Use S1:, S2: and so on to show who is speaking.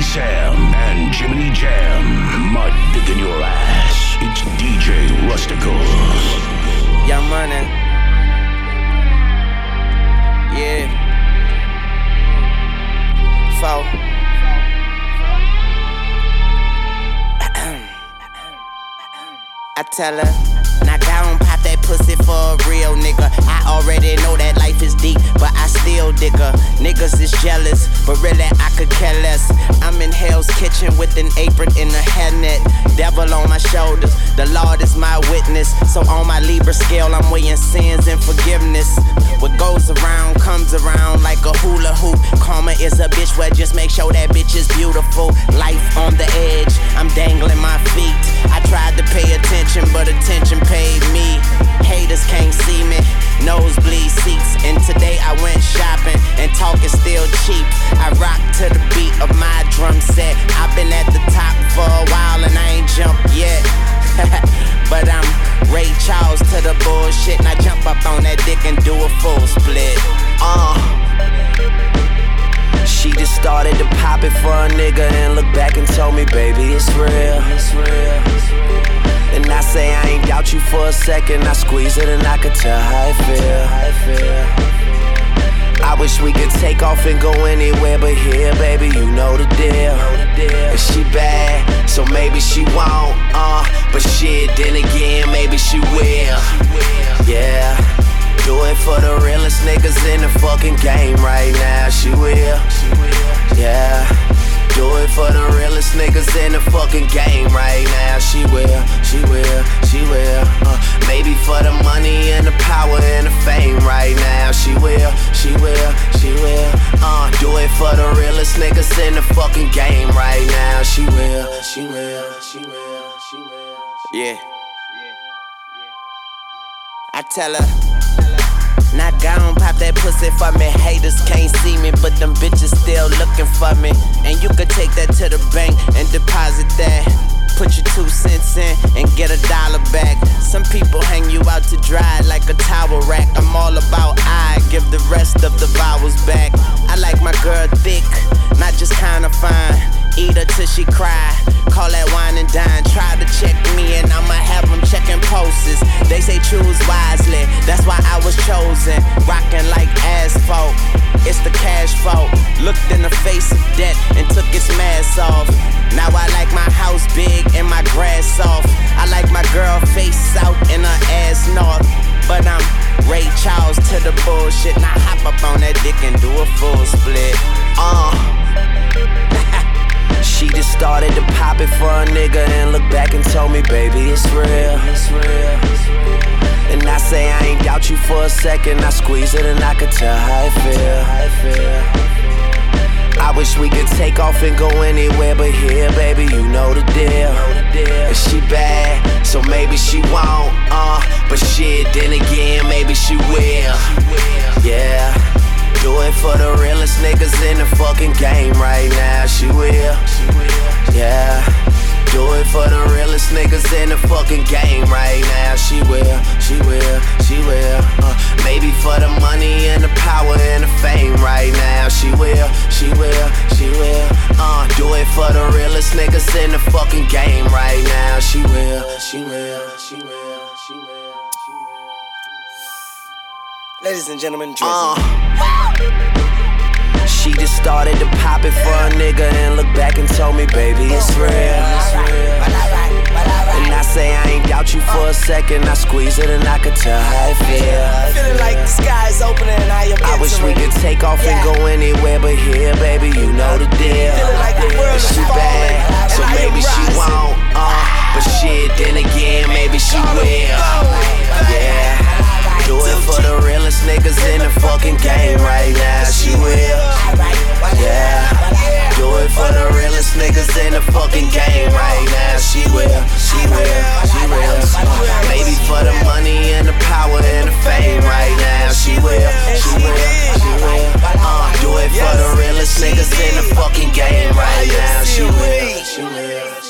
S1: Sam and Jiminy Jam, mud in your ass. It's DJ Rusticles.
S2: Young Money. Yeah. Four. I tell her, knock down, pop that pussy for a real nigga. I already know that life is deep, but I still dig her. Niggas is jealous, but really I could care less. I'm in Hell's Kitchen with an apron and a hairnet. Devil on my shoulders, the Lord is my witness. So on my Libra scale, I'm weighing sins and forgiveness. What goes around comes around like a hula hoop. Karma is a bitch, well just make sure that bitch is beautiful. Life on the edge, I'm dangling my feet. I tried to pay attention, but attention paid me. Haters can't see me, nosebleed seats. And today I went shopping, and talk is still cheap. I rock to the beat of my drum set. I've been at the top for a while and I ain't jumped yet. But I'm Ray Charles to the bullshit, and I jump up on that dick and do a full split. She just started to pop it for a nigga and looked back and told me, baby, it's real. And I say I ain't doubt you for a second. I squeeze it and I could tell how I feel. I wish we could take off and go anywhere but here, baby, you know the deal. And she bad, so maybe she won't, but shit, then again, maybe she will. Yeah, do it for the realest niggas in the fucking game right now, she will. Yeah, do it for the realest niggas in the fucking game right now, she will. Maybe for the money and the power and the fame right now, she will. Do it for the realest niggas in the fucking game right now, she will. Yeah. I tell her, knock down, pop that pussy for me. Haters can't see me, but them bitches still looking for me. And you could take that to the bank and deposit that. Put your 2 cents in and get $1 back. Some people hang you out to dry like a towel rack. I'm all about I give the rest of the vowels back. I like my girl thick, not just kinda fine. Eat her till she cry, call that wine and dine. Try to check me and I'ma have them checking pulses. They say choose wisely, that's why I was chosen. Rockin' like asphalt, it's the cash fault. Looked in the face of death and took its mask off. Now I like my house big and my grass soft. I like my girl face south and her ass north. But I'm Ray Charles to the bullshit. Now hop up on that dick and do a full split. She just started to pop it for a nigga and looked back and told me, baby, it's real. And I say I ain't doubt you for a second. I squeeze it and I could tell how I feel. I wish we could take off and go anywhere but here, baby, you know the deal. And she bad, so maybe she won't, but shit, then again, maybe she will. Yeah, do it for the realest niggas in the fucking game right now, she will. Yeah, do it for the realest niggas in the fucking game right now, she will. Maybe for the money and the power and the fame right now, she will. Do it for the realest niggas in the fucking game right now, she will. Ladies and gentlemen,
S3: She just started to pop it for a nigga and looked back and told me, baby, it's real. And I say I ain't doubt you for a second. I squeeze it and I could tell how I feel.
S2: feeling like the sky's opening and I am entering.
S3: I wish we could take off and go anywhere but here, baby, you know the deal.
S2: Feeling like the world is
S3: She bad, so maybe she won't, but shit, then again, maybe she will. Yeah, do it for the realest niggas in the fucking game right now, she will. Yeah, do it for the realest niggas in the fucking game right now, she will. Maybe for the money and the power and the fame right now, she will. Do it for the realest niggas in the fucking game right now, she will.